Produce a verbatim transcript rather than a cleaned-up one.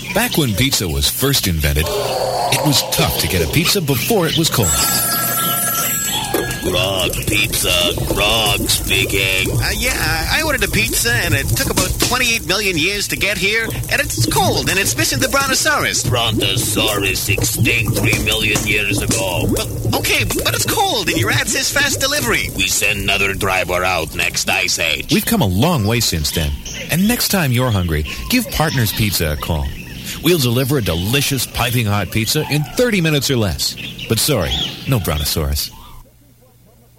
Back when pizza was first invented, it was tough to get a pizza before it was cold. Grog Pizza, Grog speaking. Uh, yeah, I ordered a pizza, and it took about twenty-eight million years to get here, and it's cold, and it's missing the Brontosaurus. Brontosaurus extinct three million years ago. But, okay, but it's cold, and your ad says fast delivery. We send another driver out next Ice Age. We've come a long way since then. And next time you're hungry, give Partners Pizza a call. We'll deliver a delicious, piping hot pizza in thirty minutes or less. But sorry, no Brontosaurus.